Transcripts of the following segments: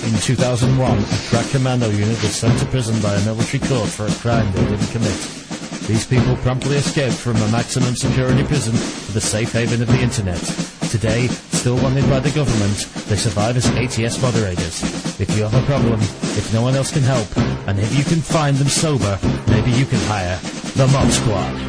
In 2001, a crack commando unit was sent to prison by a military court for a crime they didn't commit. These people promptly escaped from a maximum security prison to the safe haven of the internet. Today, still wanted by the government, they survive as ATS moderators. If you have a problem, if no one else can help, and if you can find them sober, maybe you can hire the Mod Squad.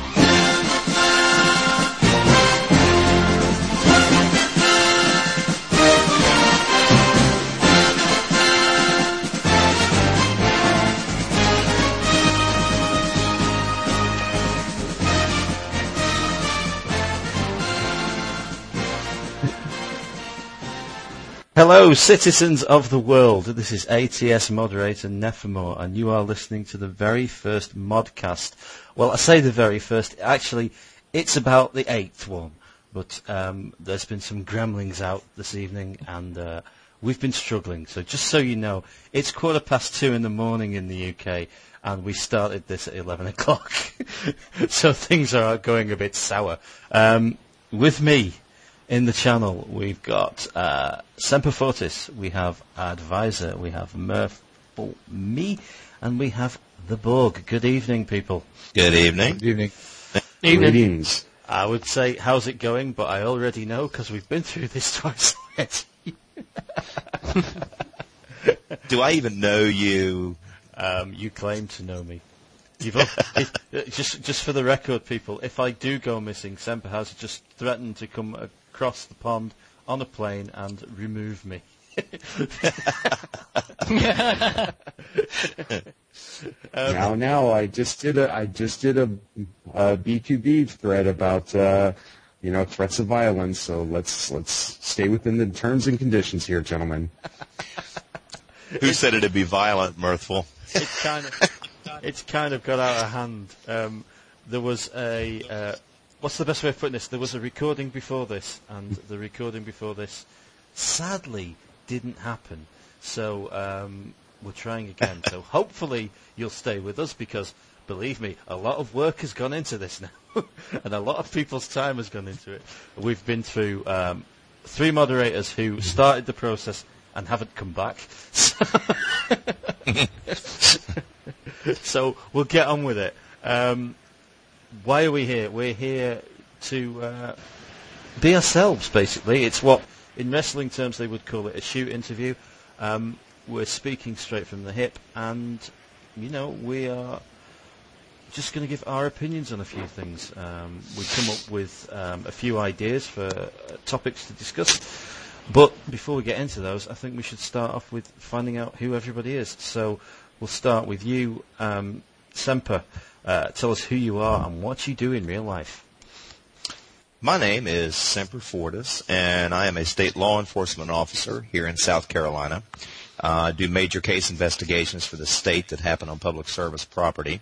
Hello, citizens of the world. This is ATS moderator Nephimore, and you are listening to the very first modcast. Well, I say the very first. Actually, it's about the 8th one, but there's been some gremlins out this evening, and we've been struggling. So just so you know, it's 2:15 in the morning in the UK, and we started this at 11 o'clock. So things are going a bit sour. With me in the channel, we've got Semper Fortis, we have Advisor, we have Mirthful Me, and we have the Borg. Good evening, people. Good evening. Good evening. Greetings. I would say, how's it going? But I already know, because we've been through this twice already. Do I even know you? You claim to know me. Just for the record, people, if I do go missing, Semper has just threatened to come across the pond on a plane and remove me. Now, I just did a B2B thread about threats of violence. So let's stay within the terms and conditions here, gentlemen. Who said it'd be violent, Mirthful? It's kind of got out of hand. There was a what's the best way of putting this? There was a recording before this, and the recording before this sadly didn't happen. So we're trying again. So hopefully you'll stay with us, because believe me, a lot of work has gone into this now, and a lot of people's time has gone into it. We've been through 3 moderators who started the process and haven't come back. So we'll get on with it. Why are we here? We're here to be ourselves, basically. It's what, in wrestling terms, they would call it a shoot interview. We're speaking straight from the hip, and, we are just going to give our opinions on a few things. We come up with a few ideas for topics to discuss. But before we get into those, I think we should start off with finding out who everybody is. So we'll start with you, Semper. Tell us who you are and what you do in real life. My name is Semper Fortis, and I am a state law enforcement officer here in South Carolina. I do major case investigations for the state that happen on public service property.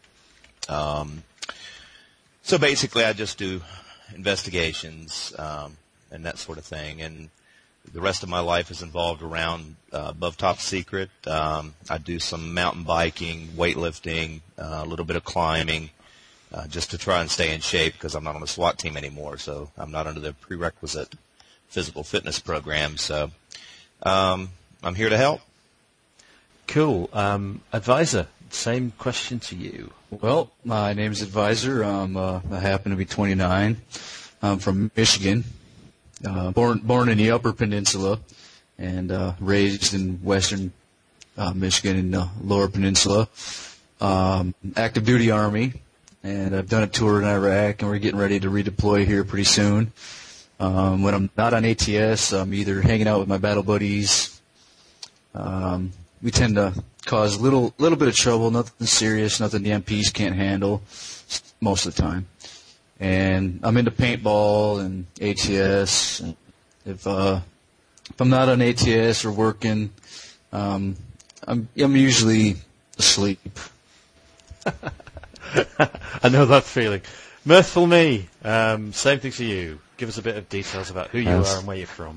So basically, I just do investigations and that sort of thing. And the rest of my life is involved around above top secret. I do some mountain biking, weightlifting, a little bit of climbing, just to try and stay in shape, because I'm not on the SWAT team anymore, so I'm not under the prerequisite physical fitness program. So I'm here to help. Cool. Advisor, same question to you. Well, my name's Advisor. I happen to be 29. I'm from Michigan. Born in the Upper Peninsula, and raised in Western Michigan in the Lower Peninsula. Active duty Army, and I've done a tour in Iraq, and we're getting ready to redeploy here pretty soon. When I'm not on ATS, I'm either hanging out with my battle buddies. We tend to cause a little bit of trouble, nothing serious, nothing the MPs can't handle most of the time. And I'm into paintball and ATS. If I'm not on ATS or working, I'm usually asleep. I know that feeling. Mirthful Me, same thing to you. Give us a bit of details about who you are and where you're from.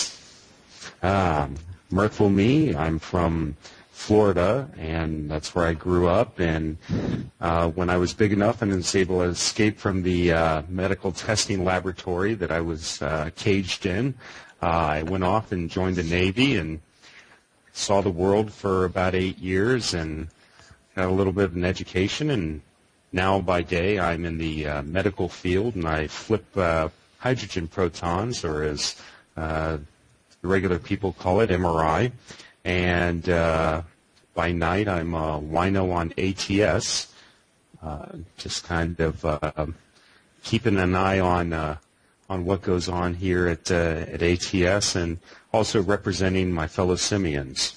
Mirthful Me, I'm from Florida, and that's where I grew up. And when I was big enough and was able to escape from the medical testing laboratory that I was caged in, I went off and joined the Navy and saw the world for about 8 years and got a little bit of an education, and now by day I'm in the medical field, and I flip hydrogen protons, or as the regular people call it, MRI, and by night I'm a wino on ATS, just kind of keeping an eye on what goes on here at ATS, and also representing my fellow simians.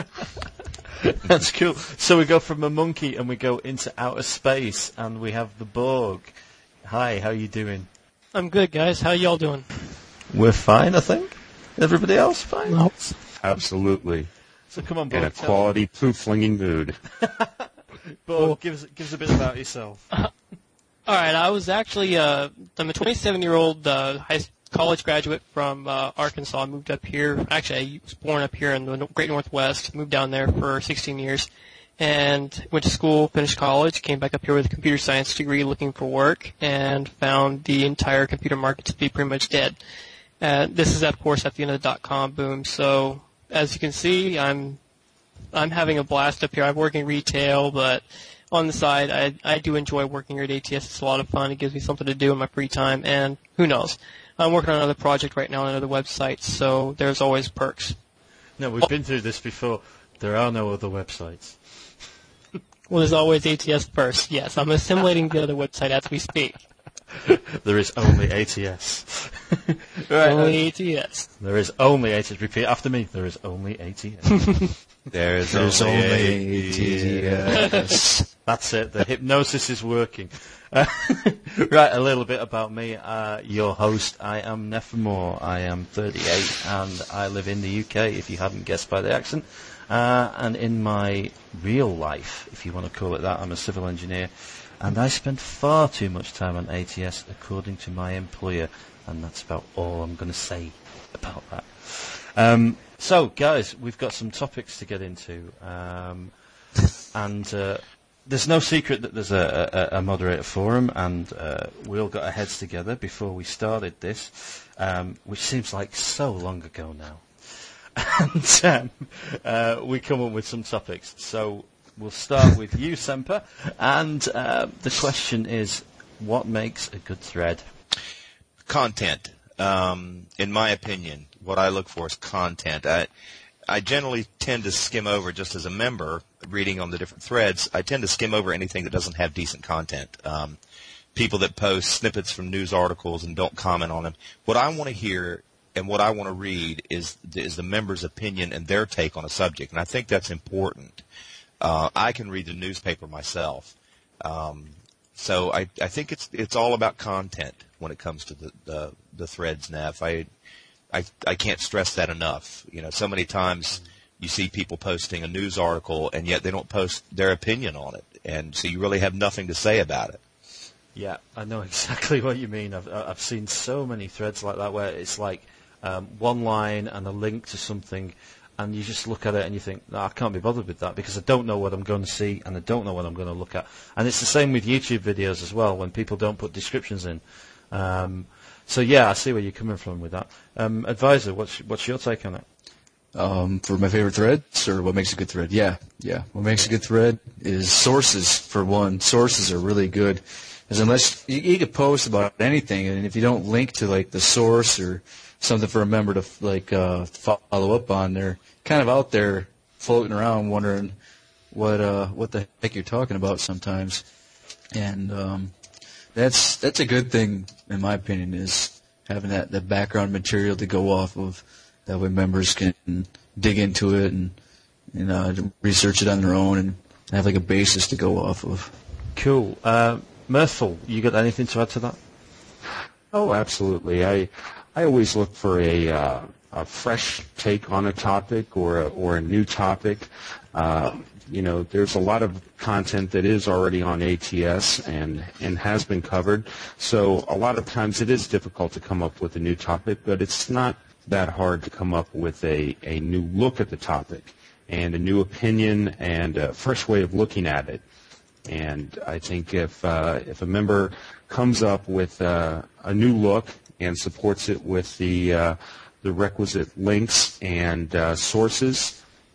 That's cool. So we go from a monkey and we go into outer space, and we have the Borg. Hi, how you doing? I'm good, guys. How y'all doing? We're fine, I think. Everybody else fine? No. Absolutely. So come on, Borg. In a quality poo-flinging mood. Borg, give us a bit about yourself. All right. I was actually I'm a 27-year-old college graduate from Arkansas. I moved up here. Actually, I was born up here in the Great Northwest. Moved down there for 16 years, and went to school, finished college, came back up here with a computer science degree, looking for work, and found the entire computer market to be pretty much dead. This is, of course, at the end of the dot-com boom. So, as you can see, I'm having a blast up here. I work in retail, but on the side, I do enjoy working here at ATS. It's a lot of fun. It gives me something to do in my free time, and who knows? I'm working on another project right now on another website, so there's always perks. No, we've been through this before. There are no other websites. Well, there's always ATS first. Yes, I'm assimilating the other website as we speak. There is only ATS. Right, only ATS. There is only ATS. Repeat after me. There is only ATS. There's only ATS. That's it. The hypnosis is working. Right, a little bit about me. Your host, I am Nephemore. I am 38 and I live in the UK, if you hadn't guessed by the accent. And in my real life, if you want to call it that, I'm a civil engineer. And I spend far too much time on ATS, according to my employer. And that's about all I'm going to say about that. So, guys, we've got some topics to get into. And there's no secret that there's a moderator forum, and we all got our heads together before we started this, which seems like so long ago now. And we come up with some topics. So we'll start with you, Semper, and the question is, what makes a good thread? Content. In my opinion, what I look for is content. I generally tend to skim over, just as a member, reading on the different threads, I tend to skim over anything that doesn't have decent content. People that post snippets from news articles and don't comment on them. What I want to hear and what I want to read is the member's opinion and their take on a subject, and I think that's important. I can read the newspaper myself. So I think it's all about content when it comes to the threads, Nev. I can't stress that enough. You know, so many times you see people posting a news article and yet they don't post their opinion on it, and so you really have nothing to say about it. Yeah, I know exactly what you mean. I've seen so many threads like that where it's like one line and a link to something, and you just look at it and you think, no, I can't be bothered with that because I don't know what I'm going to see and I don't know what I'm going to look at. And it's the same with YouTube videos as well when people don't put descriptions in. So yeah, I see where you're coming from with that. Advisor, what's your take on it? For my favorite threads, or what makes a good thread? Yeah. What makes a good thread is sources, for one. Sources are really good. Because unless you could post about anything, and if you don't link to like the source or something for a member to follow up on, they're kind of out there floating around wondering what the heck you're talking about sometimes. And that's a good thing, in my opinion, is having that background material to go off of. That way members can dig into it and research it on their own and have like a basis to go off of. Cool. Mirthful, you got anything to add to that? Oh, absolutely. I always look for a fresh take on a topic or a new topic. There's a lot of content that is already on ATS and has been covered. So a lot of times it is difficult to come up with a new topic, but it's not that hard to come up with a new look at the topic and a new opinion and a fresh way of looking at it. And I think if a member comes up with a new look and supports it with the requisite links and sources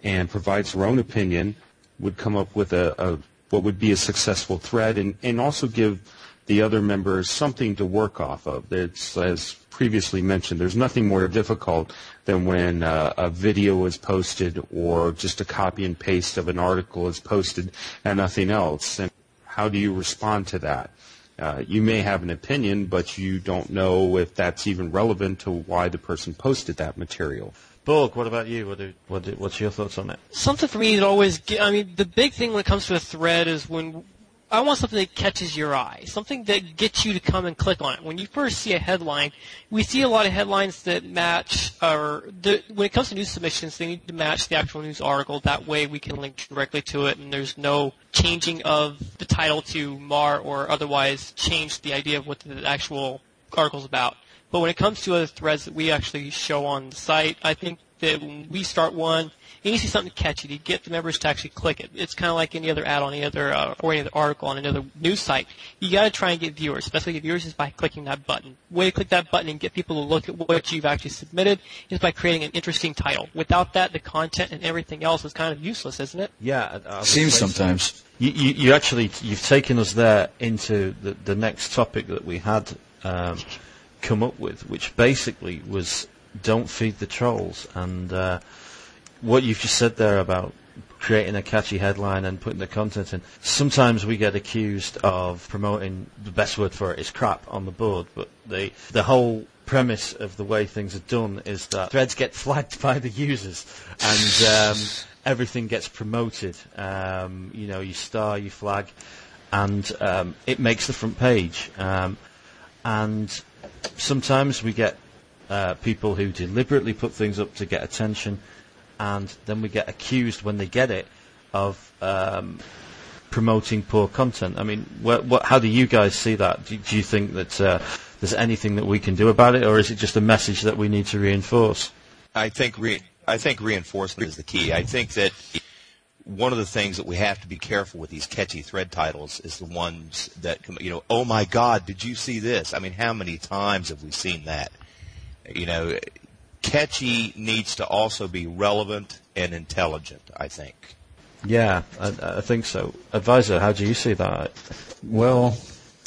and provides their own opinion would come up with a what would be a successful thread, and also give the other members something to work off of. It's, as previously mentioned, there's nothing more difficult than when a video is posted or just a copy and paste of an article is posted and nothing else. And how do you respond to that? You may have an opinion, but you don't know if that's even relevant to why the person posted that material. Borg, what about you? What's your thoughts on it? Something for me that always, the big thing when it comes to a thread is when I want something that catches your eye, something that gets you to come and click on it. When you first see a headline, we see a lot of headlines that match, when it comes to news submissions, they need to match the actual news article. That way we can link directly to it, and there's no changing of the title to mar or otherwise change the idea of what the actual article's about. But when it comes to other threads that we actually show on the site, I think that when we start one, you need to see something catchy to get the members to actually click it. It's kind of like any other ad on any other article on another news site. You got to try and get viewers, especially get viewers, is by clicking that button. The way to click that button and get people to look at what you've actually submitted is by creating an interesting title. Without that, the content and everything else is kind of useless, isn't it? Yeah, seems sometimes. You've taken us there into the next topic that we had come up with, which basically was don't feed the trolls. And what you've just said there about creating a catchy headline and putting the content in, sometimes we get accused of promoting, the best word for it is crap on the board, but the whole premise of the way things are done is that threads get flagged by the users and everything gets promoted. You star, you flag, and it makes the front page. And sometimes we get people who deliberately put things up to get attention, and then we get accused when they get it of promoting poor content. I mean, how do you guys see that? Do you think that there's anything that we can do about it, or is it just a message that we need to reinforce? I think reinforcement is the key. I think that one of the things that we have to be careful with these catchy thread titles is the ones that, oh my God, did you see this? I mean, how many times have we seen that? Catchy needs to also be relevant and intelligent, I think. Yeah, I think so. Advisor, how do you see that? Well,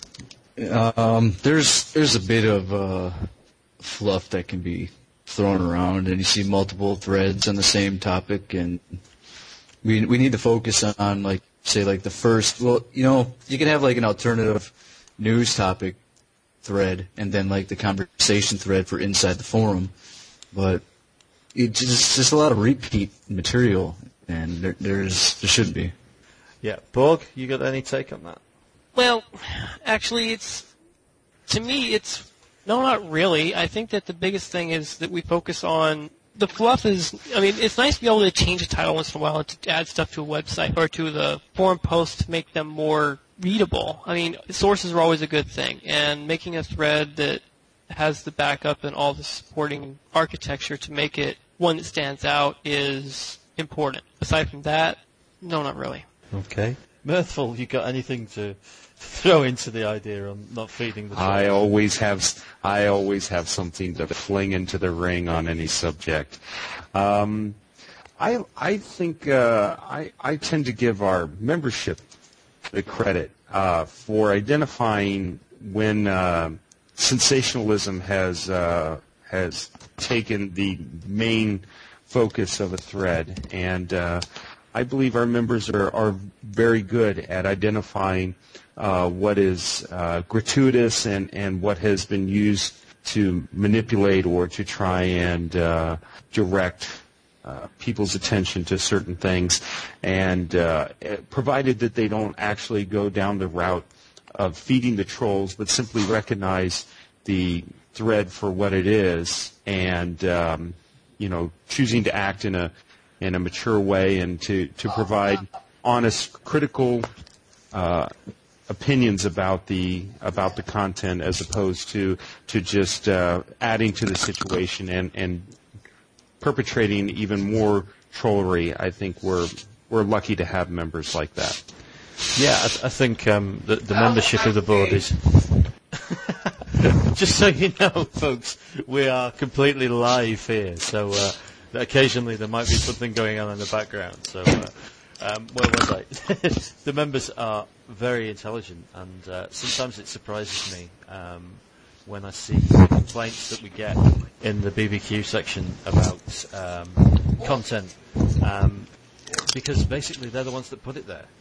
there's a bit of fluff that can be thrown around, and you see multiple threads on the same topic, and we need to focus on, the first. Well, you can have an alternative news topic thread, and then the conversation thread for inside the forum. But it's just a lot of repeat material, and there shouldn't be. Yeah, Borg, you got any take on that? Well, actually, to me, no, not really. I think that the biggest thing is that we focus on the fluff. It's nice to be able to change a title once in a while to add stuff to a website or to the forum posts to make them more readable. I mean, sources are always a good thing, and making a thread that has the backup and all the supporting architecture to make it one that stands out is important. Aside from that, no, not really. Okay. Mirthful, you got anything to throw into the idea on not feeding the trolls? I always have something to fling into the ring on any subject. I think I tend to give our membership the credit for identifying when sensationalism has taken the main focus of a thread, and I believe our members are very good at identifying what is gratuitous and what has been used to manipulate or to try and direct people's attention to certain things, and provided that they don't actually go down the route of feeding the trolls, but simply recognize the thread for what it is, and choosing to act in a mature way and to provide honest, critical opinions about the content, as opposed to just adding to the situation and perpetrating even more trollery. I think we're lucky to have members like that. Yeah, I think the membership of the board is... Just so you know, folks, we are completely live here, so that occasionally there might be something going on in the background. So, where was I? The members are very intelligent, and sometimes it surprises me when I see complaints that we get in the BBQ section about content, because basically they're the ones that put it there.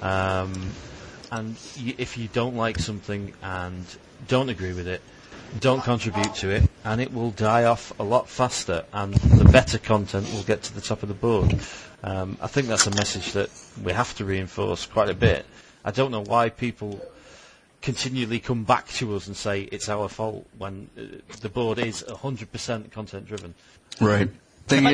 And if you don't like something and don't agree with it, don't contribute to it, and it will die off a lot faster, and the better content will get to the top of the board. I think that's a message that we have to reinforce quite a bit. I don't know why people continually come back to us and say it's our fault when the board is 100% content driven. Right. Thing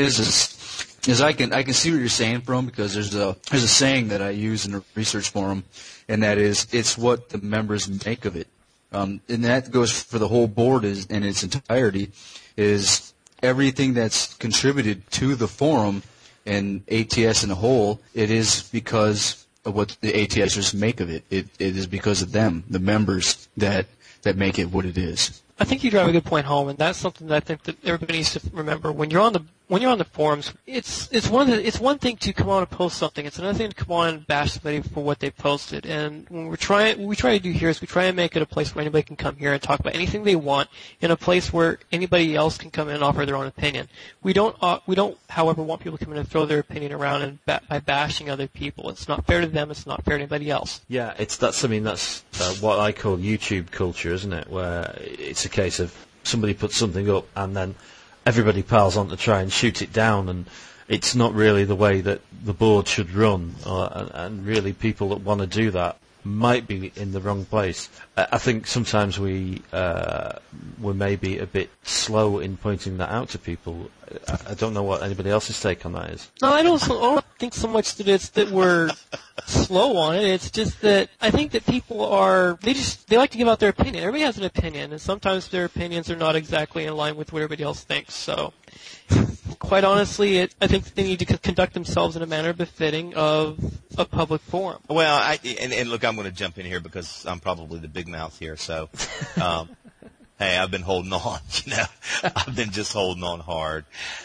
is I can see what you're saying from, because there's a saying that I use in the research forum, and that is, it's what the members make of it. And that goes for the whole board in its entirety, is everything that's contributed to the forum and ATS in a whole, it is because of what the ATSers make of it. It is because of them, the members, that make it what it is. I think you drive a good point home, and that's something that I think that everybody needs to remember. When you're on the forums, it's one thing to come on and post something. It's another thing to come on and bash somebody for what they posted. And what we try to do here is we try and make it a place where anybody can come here and talk about anything they want, in a place where anybody else can come in and offer their own opinion. We don't, however, want people to come in and throw their opinion around and by bashing other people. It's not fair to them. It's not fair to anybody else. Yeah, that's what I call YouTube culture, isn't it? Where it's a case of somebody puts something up and then everybody piles on to try and shoot it down, and it's not really the way that the board should run, and really people that want to do that might be in the wrong place. I think sometimes we maybe a bit slow in pointing that out to people. I don't know what anybody else's take on that is. No, I don't think so much that it's that we're slow on it. It's just that I think that people they like to give out their opinion. Everybody has an opinion, and sometimes their opinions are not exactly in line with what everybody else thinks. So, quite honestly, I think that they need to conduct themselves in a manner befitting of a public forum. Well, and look, I'm going to jump in here because I'm probably the big mouth here. So, hey, I've been holding on. I've been just holding on hard.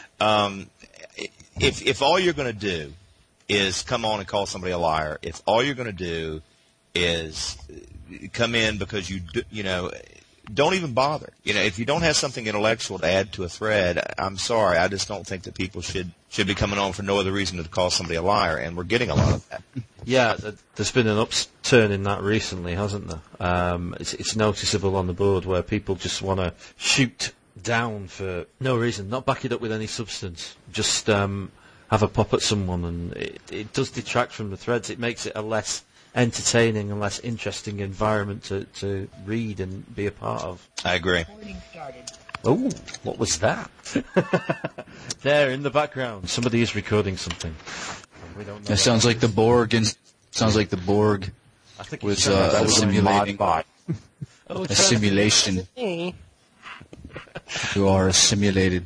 If all you're going to do is come on and call somebody a liar, if all you're going to do is come in because don't even bother. If you don't have something intellectual to add to a thread, I'm sorry, I just don't think that people should be coming on for no other reason than to call somebody a liar, and we're getting a lot of that. Yeah, there's been an upturn in that recently, hasn't there? It's noticeable on the board where people just want to shoot down for no reason, not back it up with any substance, just have a pop at someone, and it does detract from the threads. It makes it a less entertaining and less interesting environment to read and be a part of. I agree. Oh, what was that? There in the background, somebody is recording something. We don't know. It sounds like the Borg. Sounds like the Borg I think was simulating a simulation. You are simulated.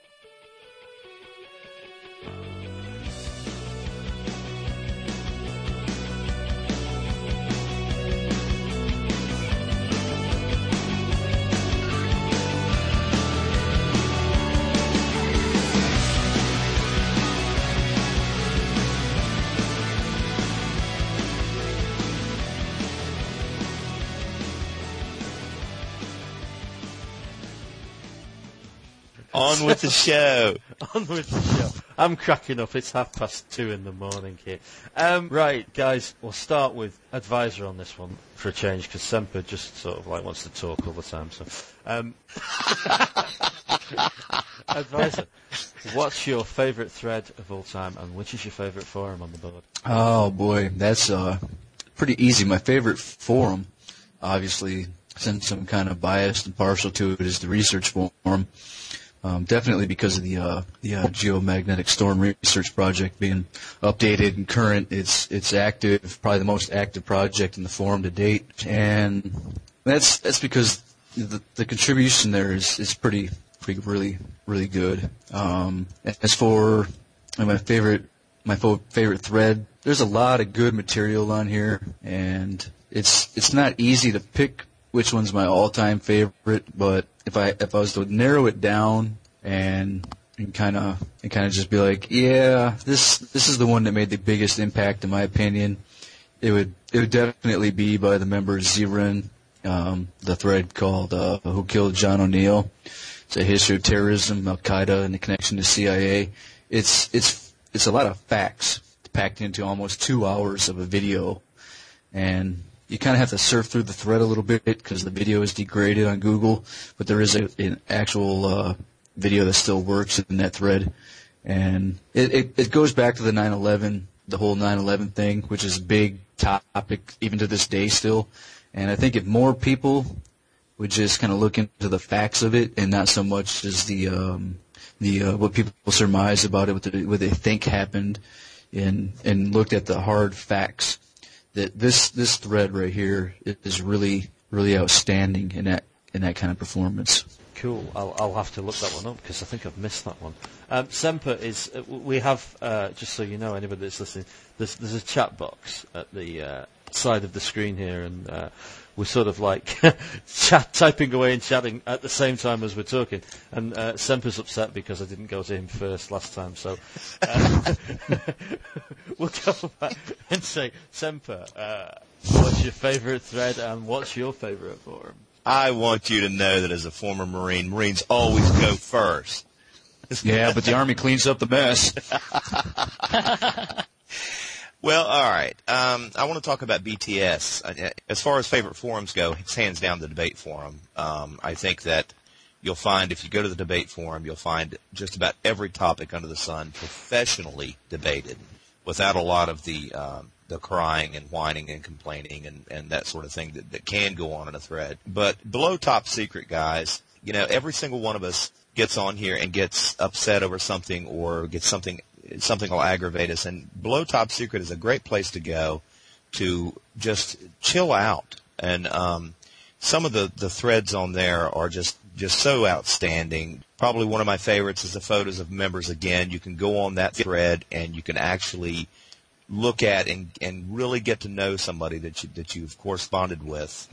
On with the show. On with the show. I'm cracking up. It's 2:30 in the morning here. Right, guys, we'll start with Advisor on this one for a change, because Semper just sort of wants to talk all the time. So, Advisor, what's your favourite thread of all time, and which is your favourite forum on the board? Oh boy, that's pretty easy. My favorite forum, obviously, since I'm kind of biased and partial to it, is the research forum. Definitely because of the geomagnetic storm research project being updated and current. It's active, probably the most active project in the forum to date, and that's because the contribution there is pretty really good. As for my favorite thread, there's a lot of good material on here, and it's not easy to pick which one's my all-time favorite, but if I was to narrow it down and and kind of just be like, yeah, this is the one that made the biggest impact in my opinion. It would definitely be by the member Zirin, the thread called "Who Killed John O'Neill." It's a history of terrorism, Al Qaeda, and the connection to CIA. It's a lot of facts packed into almost 2 hours of a video, and you kind of have to surf through the thread a little bit because the video is degraded on Google, but there is an actual video that still works in that thread, and it goes back to the 9/11, the whole 9/11 thing, which is a big topic even to this day still. And I think if more people would just kind of look into the facts of it and not so much as the what people surmise about it, what they think happened, and looked at the hard facts, that this thread right here is really outstanding in that kind of performance. Cool. I'll have to look that one up because I think I've missed that one. Semper is. We have just so you know, anybody that's listening, there's a chat box at the side of the screen here, and we're sort of like typing away and chatting at the same time as we're talking. And Semper's upset because I didn't go to him first last time, so we'll go back and say, Semper, what's your favourite thread and what's your favourite forum? I want you to know that as a former Marine, Marines always go first. Yeah, but the Army cleans up the mess. Well, all right. I want to talk about BTS. As far as favorite forums go, it's hands down the debate forum. I think that you'll find if you go to the debate forum, you'll find just about every topic under the sun professionally debated without a lot of the crying and whining and complaining and that sort of thing that can go on in a thread. But below top secret, guys, every single one of us gets on here and gets upset over something or gets something will aggravate us. And below top secret is a great place to go to just chill out. And some of the threads on there are just so outstanding. Probably one of my favorites is the photos of members again. You can go on that thread and you can actually look at and really get to know somebody that you've corresponded with.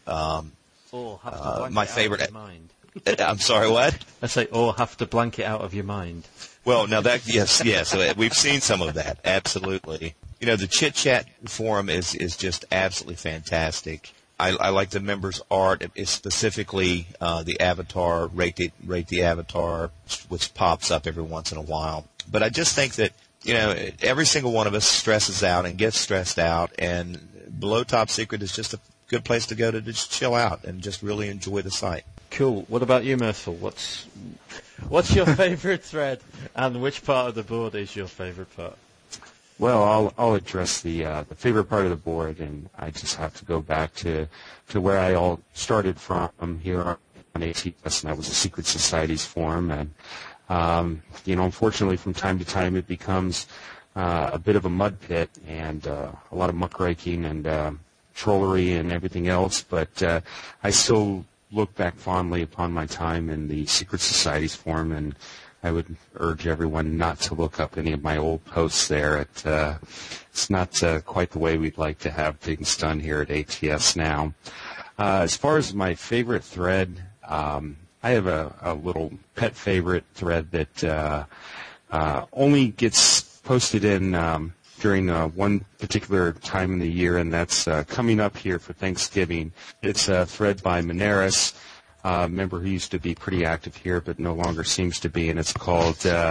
My favorite. I'm sorry, what? I say, have to blank it out of your mind. Well, now yes, we've seen some of that, absolutely. The Chit Chat forum is just absolutely fantastic. I like the members' art, specifically the avatar, rate the avatar, which pops up every once in a while. But I just think that every single one of us stresses out and gets stressed out, and below top secret is just a good place to go to just chill out and just really enjoy the site. Cool. What about you, Mirthful? What's your favourite thread, and which part of the board is your favourite part? Well, I'll address the favorite part of the board, and I just have to go back to where I all started from here on ATS, and that was the Secret Societies forum. And unfortunately, from time to time, it becomes a bit of a mud pit and a lot of muckraking and trollery and everything else. But I still look back fondly upon my time in the Secret Societies forum, and I would urge everyone not to look up any of my old posts there. It's not quite the way we'd like to have things done here at ATS now. As far as my favorite thread, I have a little pet favorite thread that only gets posted in during one particular time in the year, and that's coming up here for Thanksgiving. It's a thread by Monaris, a member who used to be pretty active here but no longer seems to be, and it's called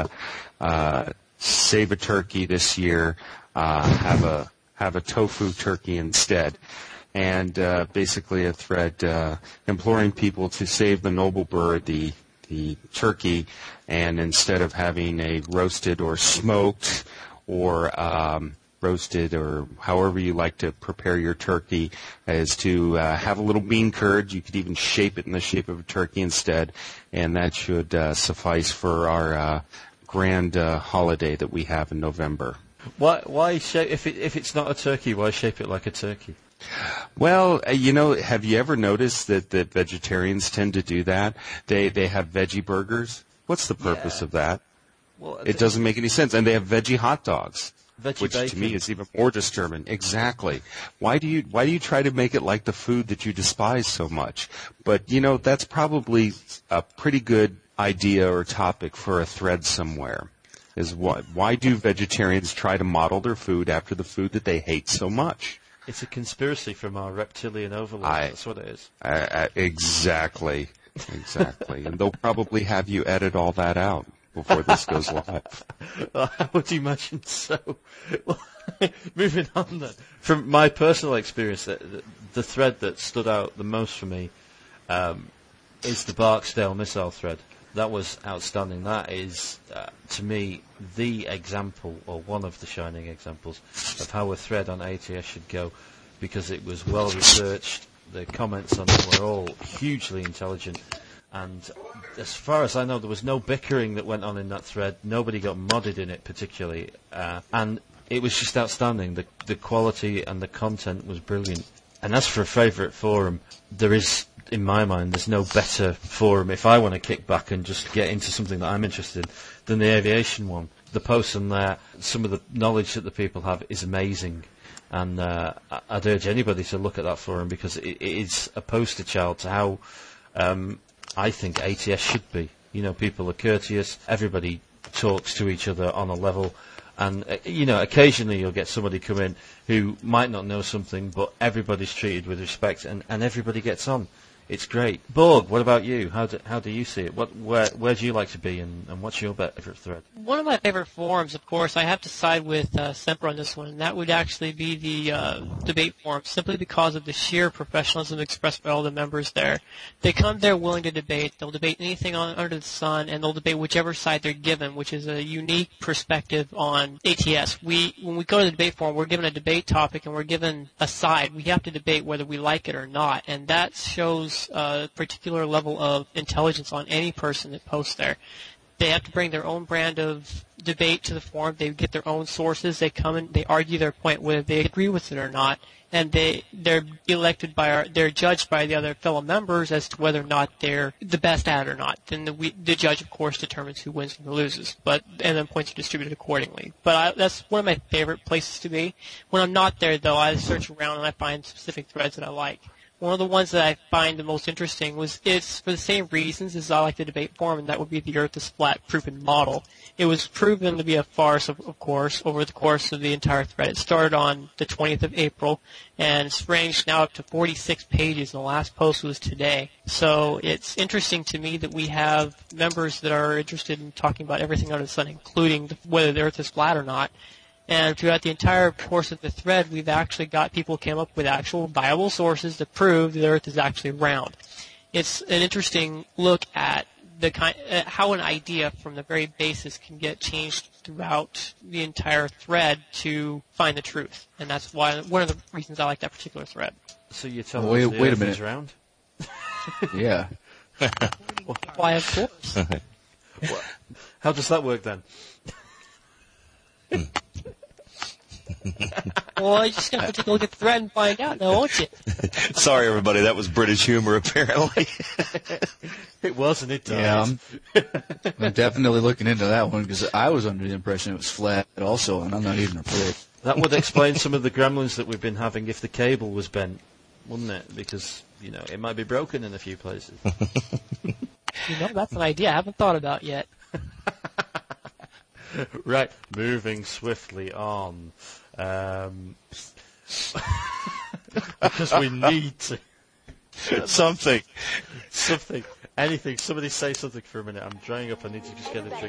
Save a Turkey This Year, have a tofu turkey instead. And basically a thread imploring people to save the noble bird, the turkey, and instead of having a roasted or smoked or roasted or however you like to prepare your turkey, is to have a little bean curd. You could even shape it in the shape of a turkey instead, and that should suffice for our grand holiday that we have in November. Why shape if it's not a turkey? Why shape it like a turkey? Well, have you ever noticed that vegetarians tend to do that? They have veggie burgers. What's the purpose of that? Well, it doesn't make any sense. And they have veggie hot dogs, which bacon. To me is even more disturbing. Exactly. Why do you try to make it like the food that you despise so much? But that's probably a pretty good idea or topic for a thread somewhere. Is why do vegetarians try to model their food after the food that they hate so much? It's a conspiracy from our reptilian overlords. That's what it is. Exactly. And they'll probably have you edit all that out before this goes live. I would imagine so. Well, moving on then. From my personal experience, the thread that stood out the most for me is the Barksdale missile thread. That was outstanding. That is, to me, the example, or one of the shining examples, of how a thread on ATS should go, because it was well researched. The comments on it were all hugely intelligent, and as far as I know, there was no bickering that went on in that thread. Nobody got modded in it particularly, and it was just outstanding. The quality and the content was brilliant. And as for a favourite forum, there is, in my mind, there's no better forum if I want to kick back and just get into something that I'm interested in than the aviation one. The posts on there, some of the knowledge that the people have is amazing. And I'd urge anybody to look at that forum, because it is a poster child to how I think ATS should be. You know, people are courteous, everybody talks to each other on a level. And, occasionally you'll get somebody come in who might not know something, but everybody's treated with respect, and everybody gets on. It's great. Borg, what about you? How do you see it? Where do you like to be, and what's your favorite thread? One of my favorite forums, of course, I have to side with Semper on this one, and that would actually be the debate forum, simply because of the sheer professionalism expressed by all the members there. They come there willing to debate. They'll debate anything under the sun, and they'll debate whichever side they're given, which is a unique perspective on ATS. When we go to the debate forum, we're given a debate topic, and we're given a side. We have to debate whether we like it or not, and that shows a particular level of intelligence on any person that posts there. They have to bring their own brand of debate to the forum. They get their own sources. They come and they argue their point whether they agree with it or not, and they're judged by the other fellow members as to whether or not they're the best at it or not. Then the judge, of course, determines who wins and who loses, and then points are distributed accordingly. But that's one of my favorite places to be. When I'm not there, though, I search around and I find specific threads that I like. One of the ones that I find the most interesting it's for the same reasons as I like the debate forum, and that would be the Earth is flat proven model. It was proven to be a farce, of course, over the course of the entire thread. It started on the 20th of April, and it's ranged now up to 46 pages, and the last post was today. So it's interesting to me that we have members that are interested in talking about everything under the sun, including whether the Earth is flat or not. And throughout the entire course of the thread, we've actually got people came up with actual viable sources to prove the Earth is actually round. It's an interesting look at how an idea from the very basis can get changed throughout the entire thread to find the truth. And that's one of the reasons I like that particular thread. So you're telling us the Earth is round? Yeah. Why, of course. How does that work then? Well, you're just going to take a look at the thread and find out now, won't you? Sorry, everybody. That was British humor, apparently. It was, and it died. Yeah, I'm definitely looking into that one, because I was under the impression it was flat also, and I'm not even afraid. That would explain some of the gremlins that we've been having if the cable was bent, wouldn't it? Because, it might be broken in a few places. That's an idea I haven't thought about yet. Right, moving swiftly on. Because we need to. Something. Anything. Somebody say something for a minute. I'm drying up. I need to just get a drink.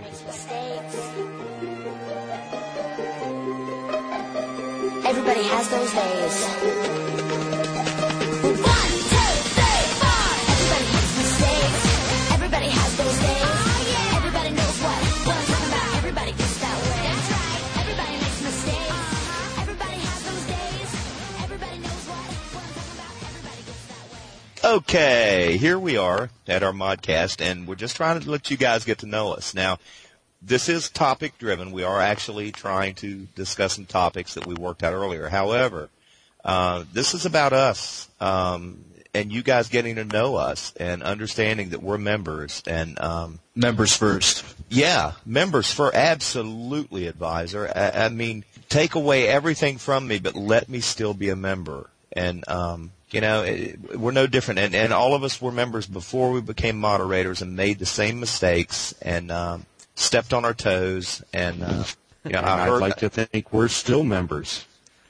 Everybody has those days. 1, 2, 3, 4. Everybody makes mistakes. Everybody has those days. Oh, yeah. Everybody knows what I'm talking about. Everybody gets that way. That's right. Everybody makes mistakes. Everybody has those days. Everybody knows what I'm talking about. Everybody gets that way. Okay, here we are at our modcast, and we're just trying to let you guys get to know us. Now, this is topic-driven. We are actually trying to discuss some topics that we worked out earlier. However, this is about us and you guys getting to know us and understanding that we're members. And members first. Yeah, members first. Absolutely, Advisor. I mean, take away everything from me, but let me still be a member. And We're no different, and all of us were members before we became moderators and made the same mistakes and stepped on our toes. And I'd like to think we're still members.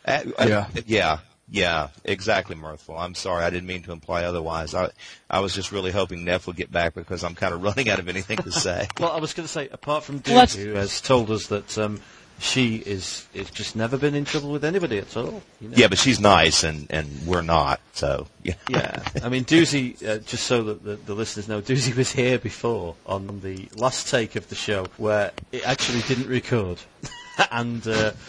Yeah, exactly, Mirthful. I'm sorry, I didn't mean to imply otherwise. I was just really hoping Neff would get back because I'm kind of running out of anything to say. Well, I was going to say, apart from Doozy, who has told us that she is just never been in trouble with anybody at all. Yeah, but she's nice, and we're not, so, yeah. Yeah, I mean, Doozy, just so that the listeners know, Doozy was here before on the last take of the show where it actually didn't record. And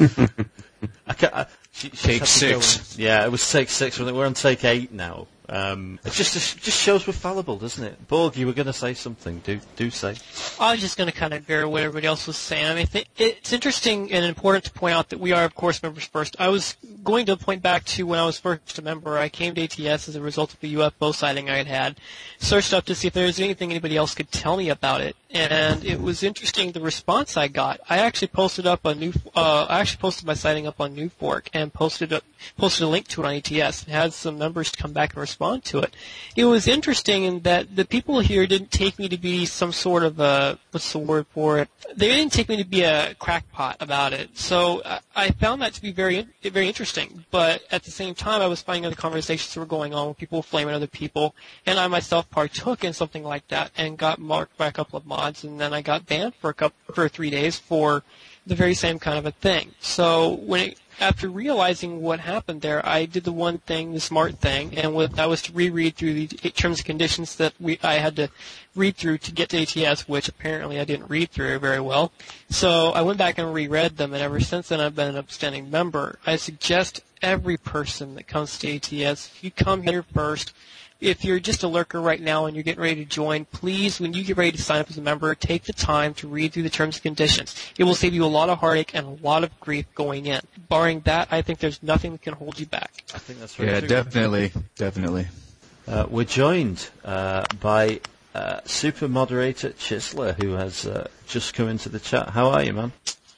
Take 6. Yeah, it was take 6. We're on take 8 now. It just shows we're fallible, doesn't it? Borg, you were going to say something. Do say. I was just going to kind of mirror what everybody else was saying. I mean, it's interesting and important to point out that we are, of course, members first. I was going to point back to when I was first a member. I came to ATS as a result of the UFO sighting I had searched up to see if there was anything anybody else could tell me about it. And it was interesting the response I got. I actually posted up I actually posted my sighting up on New Fork and posted a link to it on ATS and had some members come back and respond to it. It was interesting in that the people here didn't take me to be some sort of what's the word for it? They didn't take me to be a crackpot about it. So I found that to be very, very interesting. But at the same time, I was finding other conversations that were going on with people flaming other people, and I myself partook in something like that and got marked by a couple of mods, and then I got banned for 3 days for the very same kind of a thing. So after realizing what happened there, I did the smart thing, and that was to reread through the terms and conditions that I had to read through to get to ATS, which apparently I didn't read through very well. So I went back and reread them, and ever since then I've been an upstanding member. I suggest every person that comes to ATS, if you come here first, if you're just a lurker right now and you're getting ready to join, please, when you get ready to sign up as a member, take the time to read through the terms and conditions. It will save you a lot of heartache and a lot of grief going in. Barring that, I think there's nothing that can hold you back. I think that's very true. Definitely. We're joined by super moderator Chisler, who has just come into the chat. How are you, man?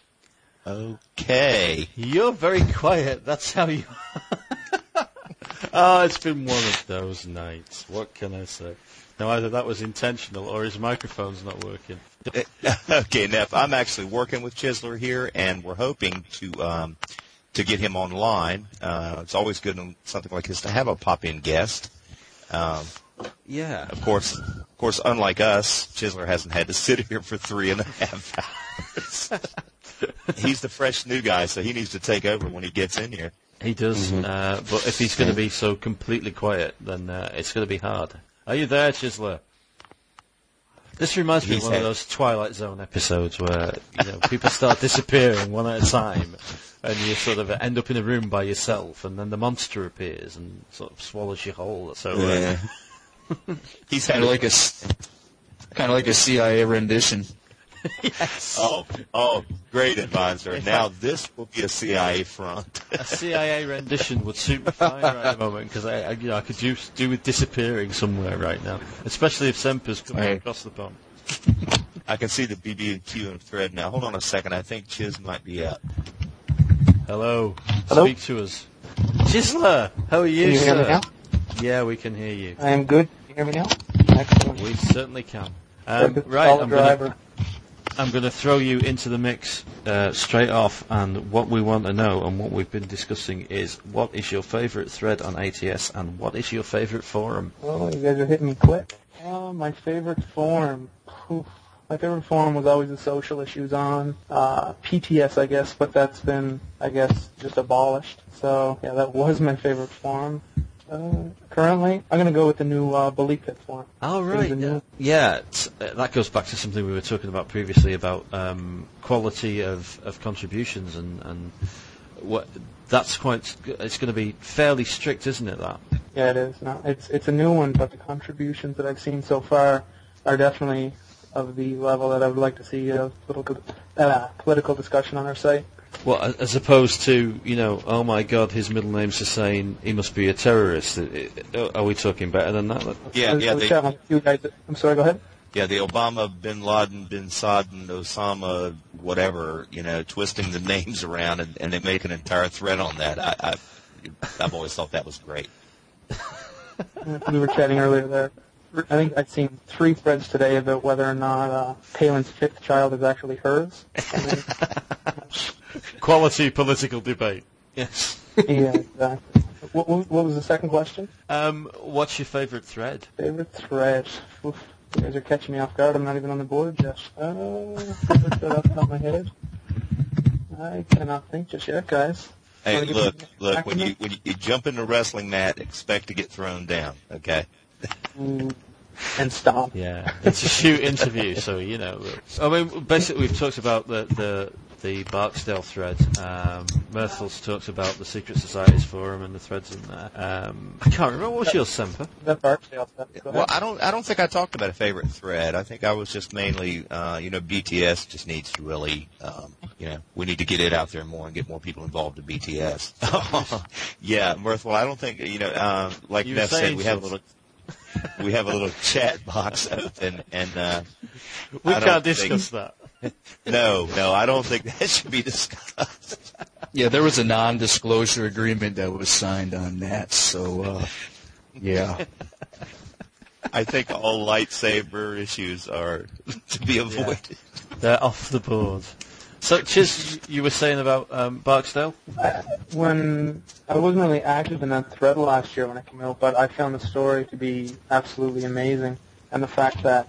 Okay. You're very quiet. That's how you Oh, it's been one of those nights. What can I say? Now, either that was intentional or his microphone's not working. Okay, Neff, I'm actually working with Chisler here, and we're hoping to get him online. It's always good on something like this to have a pop-in guest. Yeah. Of course, unlike us, Chisler hasn't had to sit here for 3.5 hours. He's the fresh new guy, so he needs to take over when he gets in here. He does, but if he's going to be so completely quiet, then it's going to be hard. Are you there, Chisler? This reminds me of one of those Twilight Zone episodes where people start disappearing one at a time, and you sort of end up in a room by yourself, and then the monster appears and sort of swallows you whole. So he's kind of like a CIA rendition. Yes. Oh, great advisor. Now this will be a CIA front. A CIA rendition would suit me fine right at the moment, because I could do with disappearing somewhere right now, especially if Semper's coming across the pond. I can see the BB&Q in thread now. Hold on a second. I think Chiz might be up. Hello. Hello? Speak to us. Chisler, how are you, Can you sir? hear me now? Yeah, we can hear you. I am good. Can you hear me now? Excellent. We certainly can. Solid Right, driver. I'm going to throw you into the mix straight off, and what we want to know and what we've been discussing is, what is your favourite thread on ATS and what is your favourite forum? Oh, you guys are hitting me quick. My favorite forum. My favorite forum was always the social issues on PTS, I guess, but that's been, just abolished. So, yeah, that was my favorite forum. Currently, I'm going to go with the new Belika forum. Oh, right. That goes back to something we were talking about previously about quality of contributions and what that's it's going to be fairly strict, isn't it, that? Yeah, it is. No, it's a new one, but the contributions that I've seen so far are definitely of the level that I would like to see of political discussion on our site. Well, as opposed to, oh my God, his middle name's Hussein, he must be a terrorist. Are we talking better than that? I'm sorry, go ahead. Yeah, the Obama, Bin Laden, Bin Laden, Osama, whatever, twisting the names around and they make an entire thread on that. I've always thought that was great. We were chatting earlier there. I think I've seen 3 threads today about whether or not Palin's 5th child is actually hers. Quality political debate. Yes. Yeah, exactly. What was the second question? What's your favourite thread? Favorite thread? Oof, you guys are catching me off guard. I'm not even on the board yet. Favorite thread off the top of my head? I cannot think just yet, guys. Hey, Wanna give look, me when you jump in the wrestling mat, expect to get thrown down, okay? And stop. Yeah, it's a shoot interview, so you know. I mean, basically, we've talked about the Barksdale thread. Mirthles talks about the Secret Societies forum and the threads in there. I can't remember. What was yours, Semper? That Barksdale stuff. Go Well, ahead. I don't think I talked about a favorite thread. I think I was just mainly, BTS just needs to really, we need to get it out there more and get more people involved in BTS. Yeah, Mirthful. I don't think, like You were Neff said, saying we have a little chat box open, and We I can't don't discuss think- that. No, I don't think that should be discussed. Yeah, there was a non-disclosure agreement that was signed on that, so, yeah. I think all lightsaber issues are to be avoided. They're off the board. So, Chiz, you were saying about Barksdale? When I wasn't really active in that thread last year when it came out, but I found the story to be absolutely amazing, and the fact that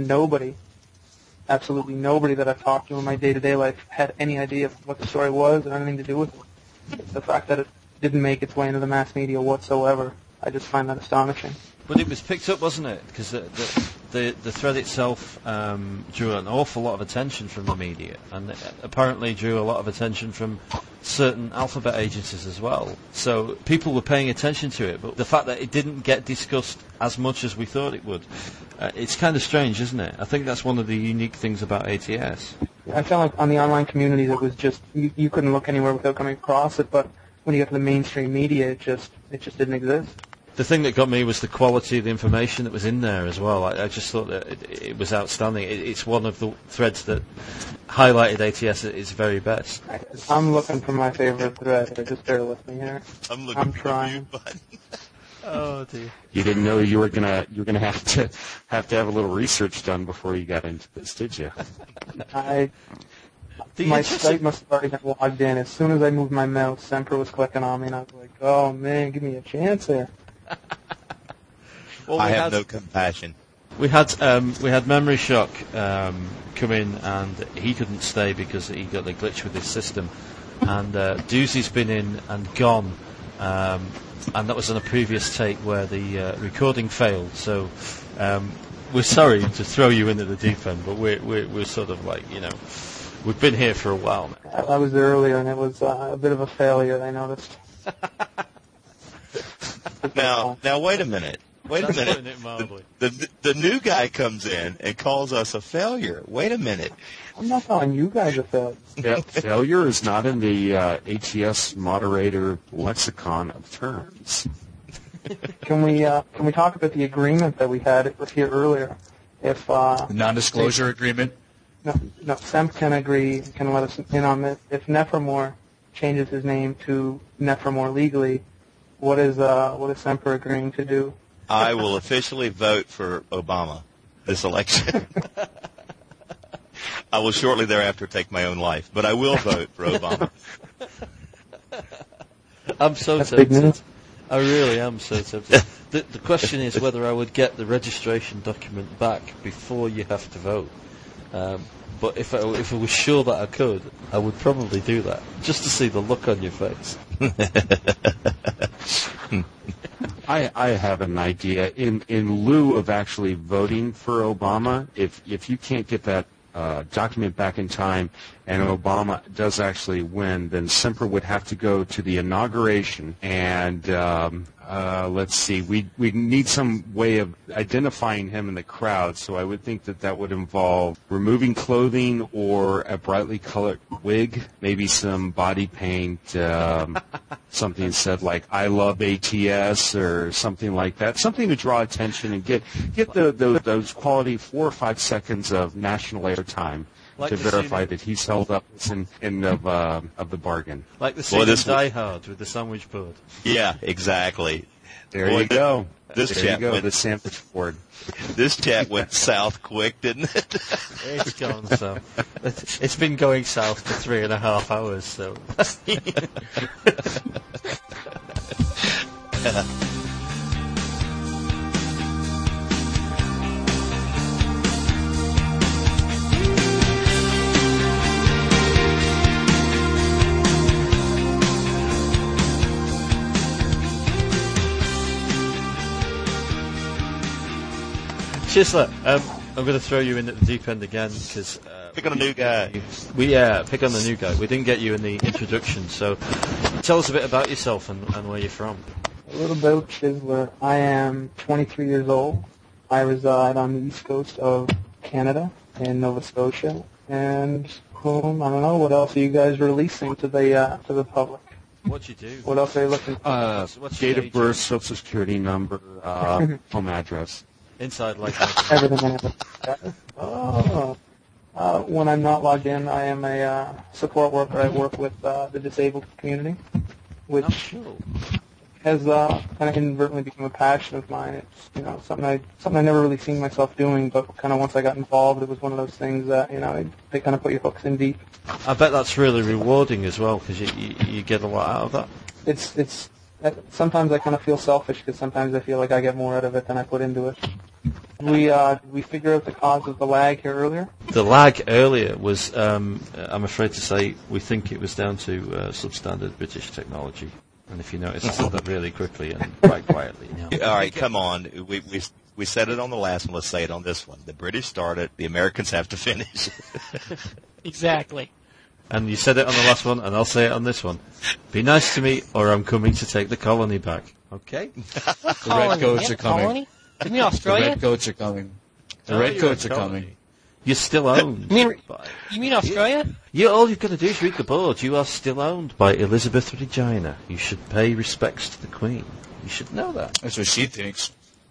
absolutely nobody that I've talked to in my day-to-day life had any idea what the story was or anything to do with it. The fact that it didn't make its way into the mass media whatsoever, I just find that astonishing. But it was picked up, wasn't it? Because the thread itself drew an awful lot of attention from the media, and it apparently drew a lot of attention from certain alphabet agencies as well. So people were paying attention to it, but the fact that it didn't get discussed as much as we thought it would, it's kind of strange, isn't it? I think that's one of the unique things about ATS. I felt like on the online communities it was just, you couldn't look anywhere without coming across it, but when you get to the mainstream media, it just didn't exist. The thing that got me was the quality of the information that was in there as well. I just thought that it was outstanding. It's one of the threads that highlighted ATS at its very best. I'm looking for my favorite thread. Just bear with me here. I'm trying. For the mute button. Oh dear. You didn't know you were gonna have to have a little research done before you got into this, did you? My interesting- site must have already been logged in. As soon as I moved my mouse, Semper was clicking on me, and I was like, oh man, give me a chance here. Well, I have no compassion. We had Memory Shock come in, and he couldn't stay because he got a glitch with his system. And Doozy's been in and gone, and that was on a previous take where the recording failed. So we're sorry to throw you into the deep end, but we're sort of like, we've been here for a while now. I was there earlier, and it was a bit of a failure, I noticed. Now, wait a minute. That's putting it mildly. The new guy comes in and calls us a failure. Wait a minute. I'm not calling you guys a failure. Failure is not in the ATS moderator lexicon of terms. Can we talk about the agreement that we had here earlier? If Non-disclosure agreement? No, Semp can let us in on this. If Nephramore changes his name to Nephramore legally, what is Semper agreeing to do? I will officially vote for Obama this election. I will shortly thereafter take my own life, but I will vote for Obama. I'm so That's big tempted. news. I really am so tempted. The question is whether I would get the registration document back before you have to vote. But if I was sure that I could, I would probably do that, just to see the look on your face. I have an idea. In lieu of actually voting for Obama, if you can't get that document back in time and Obama does actually win, then Semper would have to go to the inauguration and let's see, we need some way of identifying him in the crowd, so I would think that would involve removing clothing or a brightly colored wig, maybe some body paint, something said like "I love ATS" or something like that, something to draw attention and get those quality 4 or 5 seconds of national airtime. Like to the verify scene- that he's held up in of the bargain. Like the scene in this- Die Hard with the sandwich board. Yeah, exactly. There Boy, you go. this there chat you go, went- the sandwich board. This chat went south quick, didn't it? It's gone south. It's been going south for 3.5 hours, so. Chisler, I'm going to throw you in at the deep end again because Pick on a new guy. pick on the new guy. We didn't get you in the introduction, so tell us a bit about yourself and where you're from. A little about Chisler. I am 23 years old. I reside on the east coast of Canada in Nova Scotia. And I don't know, what else are you guys releasing to the public? What you do? What else are you looking for? What's your Date age? of birth, social security number, home address. Inside like Everything in it. Oh. When I'm not logged in, I am a support worker. I work with the disabled community, which cool. has kind of inadvertently become a passion of mine. It's something I never really seen myself doing, but kind of once I got involved, it was one of those things that they kind of put your hooks in deep. I bet that's really rewarding as well because you get a lot out of that. It's sometimes I kind of feel selfish because sometimes I feel like I get more out of it than I put into it. We figure out the cause of the lag here earlier. The lag earlier was, I'm afraid to say, we think it was down to substandard British technology. And if you notice, I said that really quickly and quite quietly. All right, come on. We said it on the last one. Let's say it on this one. The British started. The Americans have to finish. Exactly. And you said it on the last one, and I'll say it on this one. Be nice to me, or I'm coming to take the colony back. Okay? The redcoats are coming. Colony? You mean The Australia? redcoats are coming. The Oh, redcoats are you're a coming. colony. You're still owned. You mean Australia? All you've got to do is read the board. You are still owned by Elizabeth Regina. You should pay respects to the Queen. You should know that. That's what she thinks.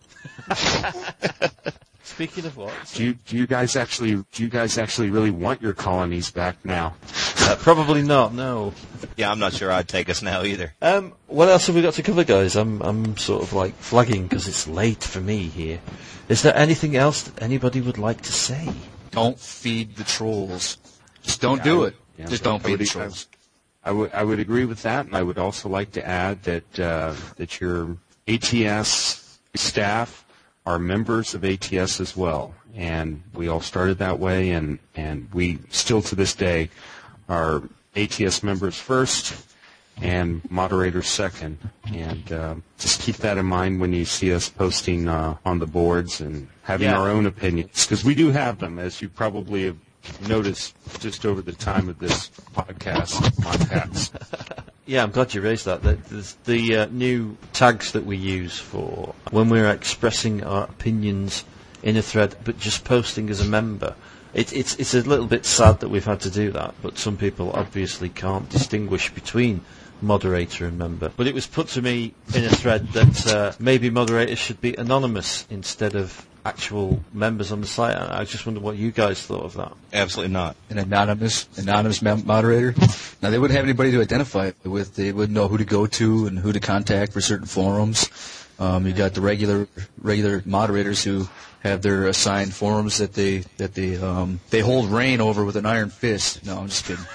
Speaking of what? Do you guys actually really want your colonies back now? Probably not, no. Yeah, I'm not sure I'd take us now either. What else have we got to cover, guys? I'm sort of like flagging because it's late for me here. Is there anything else that anybody would like to say? Don't feed the trolls. Just don't do it. Yeah, Just don't I feed would- the trolls. I would agree with that, and I would also like to add that your ATS staff are members of ATS as well, and we all started that way, and we still to this day are ATS members first and moderators second, and just keep that in mind when you see us posting on the boards and having Yeah. our own opinions, because we do have them, as you probably have noticed just over the time of this podcast. Yeah, I'm glad you raised that. The new tags that we use for when we're expressing our opinions in a thread, but just posting as a member. It's a little bit sad that we've had to do that, but some people obviously can't distinguish between moderator and member. But it was put to me in a thread that maybe moderators should be anonymous instead of actual members on the site. I just wonder what you guys thought of that. Absolutely not. An anonymous moderator. Now they wouldn't have anybody to identify it with. They wouldn't know who to go to and who to contact for certain forums. You got the regular moderators who have their assigned forums that they hold reign over with an iron fist. No, I'm just kidding.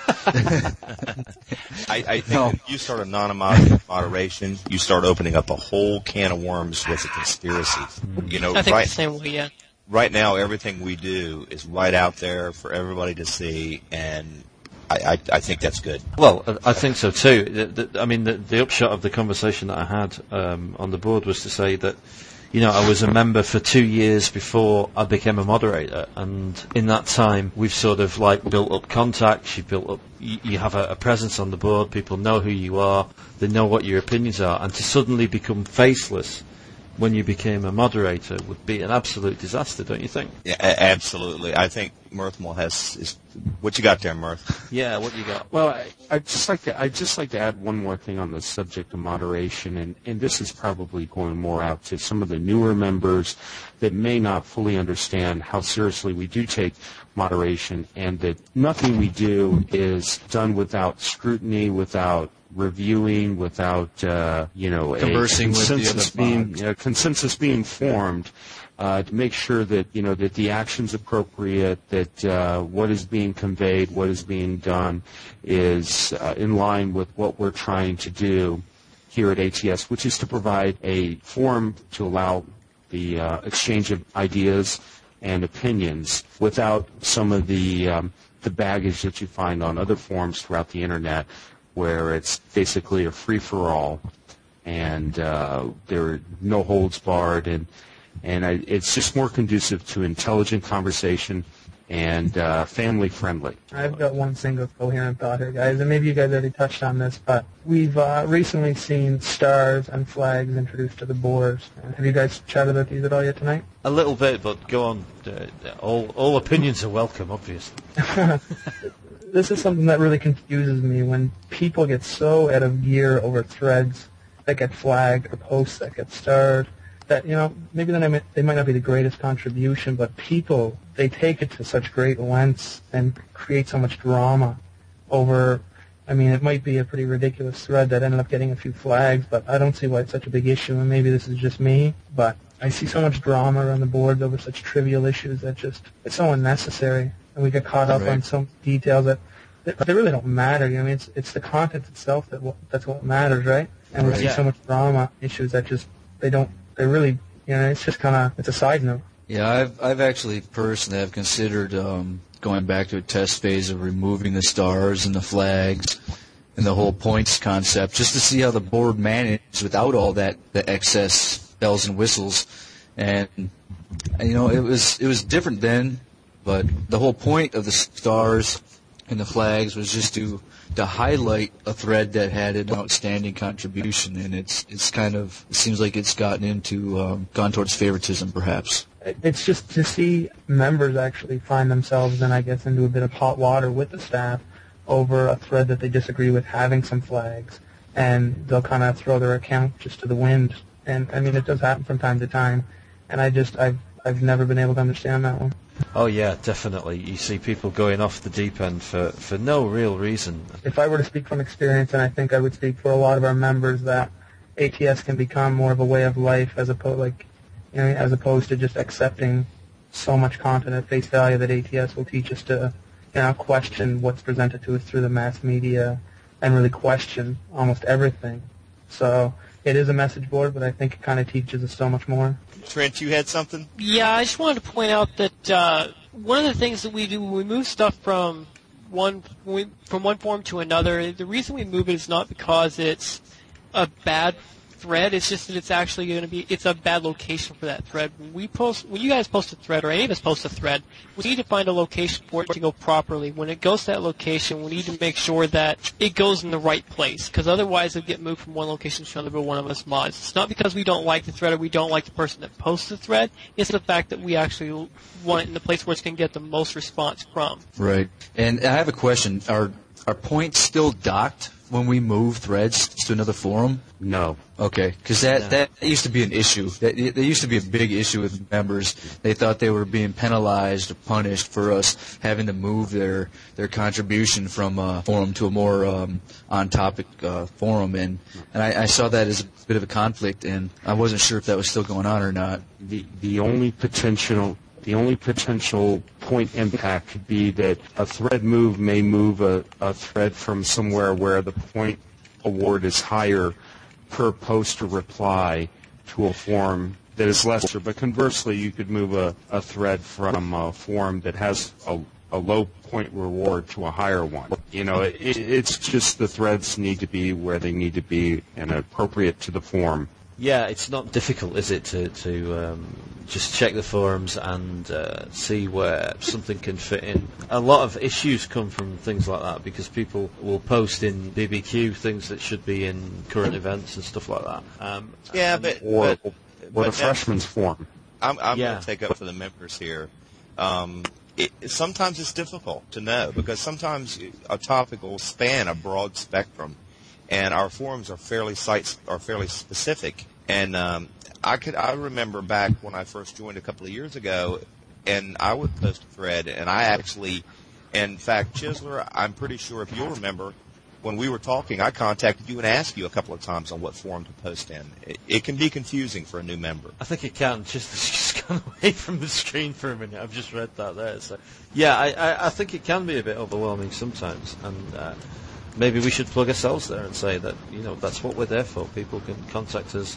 I think No. if you start anonymizing moderation, you start opening up a whole can of worms with a conspiracy. You know, I think right, the same way, yeah. right now everything we do is right out there for everybody to see, and I think that's good. Well, I think so too. The upshot of the conversation that I had on the board was to say that, I was a member for 2 years before I became a moderator, and in that time we've sort of like built up contacts. You have a presence on the board. People know who you are. They know what your opinions are, and to suddenly become faceless when you became a moderator would be an absolute disaster, don't you think? Yeah, absolutely. I think Mirth has. What you got there, Mirth? Yeah, what you got? Well, I'd just like to add one more thing on the subject of moderation, and this is probably going more out to some of the newer members that may not fully understand how seriously we do take moderation, and that nothing we do is done without scrutiny, without reviewing, without Conversing with the other consensus being formed. To make sure that that the action's appropriate, that what is being conveyed, what is being done, is in line with what we're trying to do here at ATS, which is to provide a forum to allow the exchange of ideas and opinions without some of the baggage that you find on other forums throughout the internet, where it's basically a free-for-all and there are no holds barred, and it's just more conducive to intelligent conversation and family-friendly. I've got one single coherent thought here, guys, and maybe you guys already touched on this, but we've recently seen stars and flags introduced to the boards. Have you guys chatted about these at all yet tonight? A little bit, but go on. All opinions are welcome, obviously. This is something that really confuses me when people get so out of gear over threads that get flagged or posts that get starred. That, maybe they might not be the greatest contribution, but people, they take it to such great lengths and create so much drama over, it might be a pretty ridiculous thread that ended up getting a few flags, but I don't see why it's such a big issue, and maybe this is just me, but I see so much drama around the boards over such trivial issues that it's so unnecessary, and we get caught up on some details that they really don't matter. It's the content itself that's what matters, right? And we see so much drama issues that they really, it's just it's a side note. Yeah, I've actually personally have considered going back to a test phase of removing the stars and the flags and the whole points concept, just to see how the board manages without all the excess bells and whistles. And it was different then, but the whole point of the stars and the flags was just to highlight a thread that had an outstanding contribution, and it seems like it's gone towards favoritism, perhaps. It's just to see members actually find themselves then, I guess, into a bit of hot water with the staff over a thread that they disagree with having some flags, and they'll kind of throw their account just to the wind. And it does happen from time to time, and I've never been able to understand that one. Oh yeah, definitely. You see people going off the deep end for no real reason. If I were to speak from experience, and I think I would speak for a lot of our members, that ATS can become more of a way of life as opposed to just accepting so much content at face value, that ATS will teach us to question what's presented to us through the mass media and really question almost everything. So it is a message board, but I think it kind of teaches us so much more. Trent, you had something? Yeah, I just wanted to point out that one of the things that we do when we move stuff from one form to another, the reason we move it is not because it's a bad thread. It's just that it's actually it's a bad location for that thread. When you guys post a thread, or any of us post a thread, we need to find a location for it to go properly. When it goes to that location, we need to make sure that it goes in the right place, because otherwise it'll get moved from one location to another by one of us mods. It's not because we don't like the thread or we don't like the person that posts the thread. It's the fact that we actually want it in the place where it's going to get the most response from. Right. And I have a question. Are points still docked when we move threads to another forum? No. Okay, because that used to be an issue. That used to be a big issue with members. They thought they were being penalized or punished for us having to move their contribution from a forum to a more on-topic forum, and I saw that as a bit of a conflict, and I wasn't sure if that was still going on or not. The only potential point impact could be that a thread move may move a thread from somewhere where the point award is higher per post or reply to a forum that is lesser. But conversely, you could move a thread from a forum that has a low point reward to a higher one. It's just the threads need to be where they need to be and appropriate to the forum. Yeah, it's not difficult, is it, to just check the forums and see where something can fit in. A lot of issues come from things like that, because people will post in BBQ things that should be in current events and stuff like that. Or the freshman's forum. I'm going to take up for the members here. sometimes it's difficult to know because sometimes a topic will span a broad spectrum, and our forums are fairly specific. And I remember back when I first joined a couple of years ago, and I would post a thread, and I actually, in fact, Chisler, I'm pretty sure if you'll remember, when we were talking, I contacted you and asked you a couple of times on what forum to post in. It can be confusing for a new member. I think it can. Just gone away from the screen for a minute. I've just read that there. So, yeah, I think it can be a bit overwhelming sometimes, and maybe we should plug ourselves there and say that that's what we're there for. People can contact us.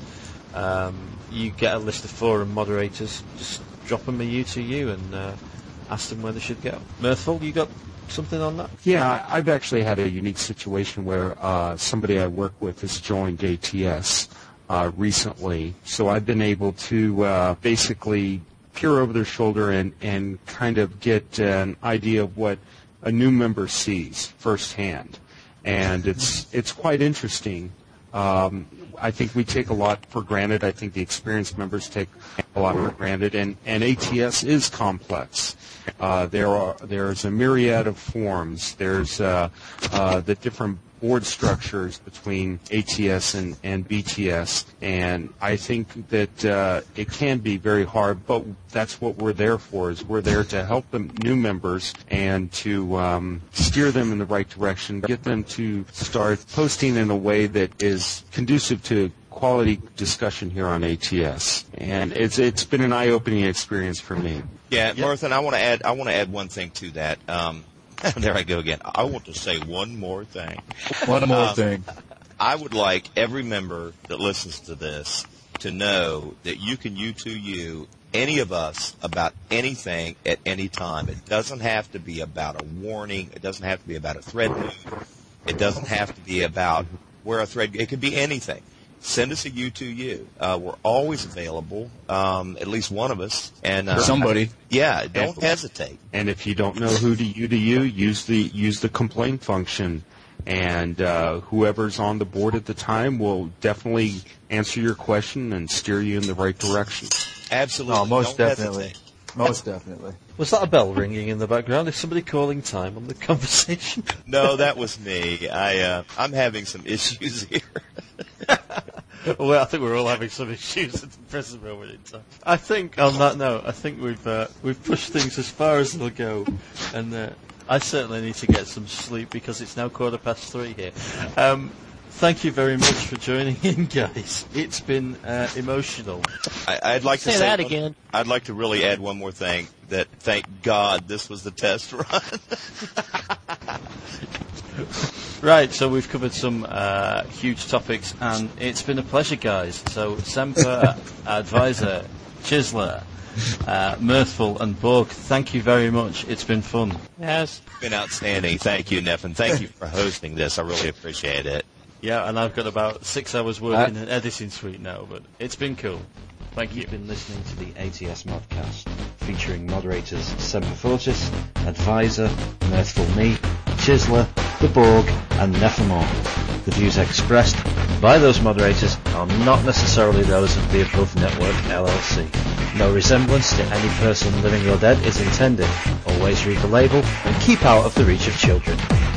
You get a list of forum moderators. Just drop them a U2U and ask them where they should go. Mirthful, you got something on that? Yeah, I've actually had a unique situation where somebody I work with has joined ATS recently. So I've been able to basically peer over their shoulder and kind of get an idea of what a new member sees firsthand. And it's quite interesting. I think we take a lot for granted. I think the experienced members take a lot for granted, and ATS is complex. There's a myriad of forms. There's the different board structures between ATS and BTS, and I think that it can be very hard, but that's what we're there for, is we're there to help the new members and to steer them in the right direction, get them to start posting in a way that is conducive to quality discussion here on ATS, and it's been an eye-opening experience for me. Yeah, Martha, I want to add one thing to that. There I go again. I want to say one more thing. One more thing. I would like every member that listens to this to know that you can U2U any of us about anything at any time. It doesn't have to be about a warning. It doesn't have to be about a thread move. It doesn't have to be about where a thread. It could be anything. Send us a U2U. We're always available, at least one of us. And somebody. Yeah, don't hesitate. And if you don't know who to U2U, use the complaint function, and whoever's on the board at the time will definitely answer your question and steer you in the right direction. Absolutely. Oh, most don't definitely. hesitate. Most definitely. Was that a bell ringing in the background? Is somebody calling time on the conversation? No, that was me. I'm having some issues here. Well, I think we're all having some issues at the present moment in time. I think, on that note, we've pushed things as far as they'll go, and I certainly need to get some sleep because it's now 3:15 here. Thank you very much for joining in, guys. It's been emotional. I'd like to Say that again. I'd like to really add one more thing. That thank God this was the test run. Right, so we've covered some huge topics, and it's been a pleasure, guys. So, Semper, Advisor, Chisler, Mirthful, and Borg, thank you very much. It's been fun. Yes. It's been outstanding. Thank you, Neff, and thank you for hosting this. I really appreciate it. Yeah, and I've got about 6 hours work in an editing suite now, but it's been cool. Thank you. You've been listening to the ATS Modcast, featuring moderators Semper Fortis, Advisor, Mirthful Me, Chisler, The Borg, and Nephemore. The views expressed by those moderators are not necessarily those of the Above Network, LLC. No resemblance to any person living or dead is intended. Always read the label and keep out of the reach of children.